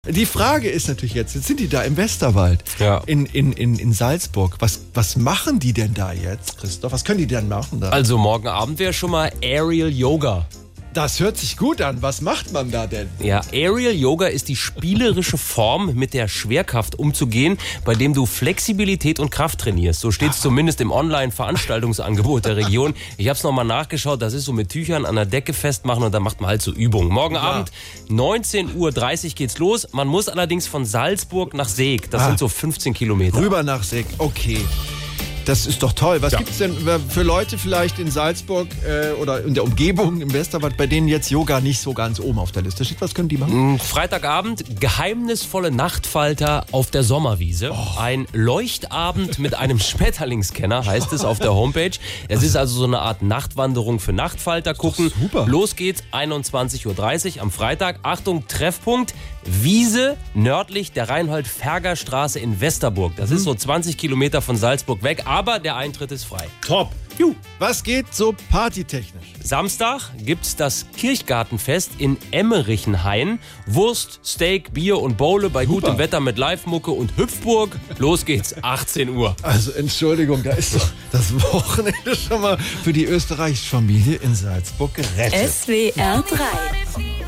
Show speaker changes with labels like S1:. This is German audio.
S1: Die Frage ist natürlich jetzt sind die da im Westerwald, in Salzburg. Was machen die denn da jetzt, Christoph? Was können die denn machen da?
S2: Also morgen Abend wäre schon mal Aerial Yoga.
S1: Das hört sich gut an. Was macht man da denn?
S2: Ja, Aerial Yoga ist die spielerische Form, mit der Schwerkraft umzugehen, bei dem du Flexibilität und Kraft trainierst. So steht es zumindest im Online-Veranstaltungsangebot der Region. Ich habe es nochmal nachgeschaut. Das ist so mit Tüchern an der Decke festmachen und dann macht man halt so Übungen. Morgen Abend 19:30 Uhr geht's los. Man muss allerdings von Salzburg nach Seeg. Das sind so 15 Kilometer.
S1: Rüber nach Seeg, okay. Das ist doch toll. Was gibt es denn für Leute vielleicht in Salzburg oder in der Umgebung im Westerwald, bei denen jetzt Yoga nicht so ganz oben auf der Liste steht? Was können die machen?
S2: Freitagabend, geheimnisvolle Nachtfalter auf der Sommerwiese. Ein Leuchtabend mit einem Schmetterlingscanner, heißt es auf der Homepage. Es ist also so eine Art Nachtwanderung für Nachtfalter gucken.
S1: Super.
S2: Los geht's, 21:30 Uhr am Freitag. Achtung, Treffpunkt, Wiese nördlich der Reinhold-Ferger-Straße in Westerburg. Das ist so 20 Kilometer von Salzburg weg, aber der Eintritt ist frei.
S1: Top. Was geht so partytechnisch?
S2: Samstag gibt's das Kirchgartenfest in Emmerichenhain. Wurst, Steak, Bier und Bowle bei gutem Wetter mit Live-Mucke und Hüpfburg. Los geht's, 18 Uhr.
S1: Also Entschuldigung, da ist doch das Wochenende schon mal für die österreichische Familie in Salzburg gerettet.
S3: SWR 3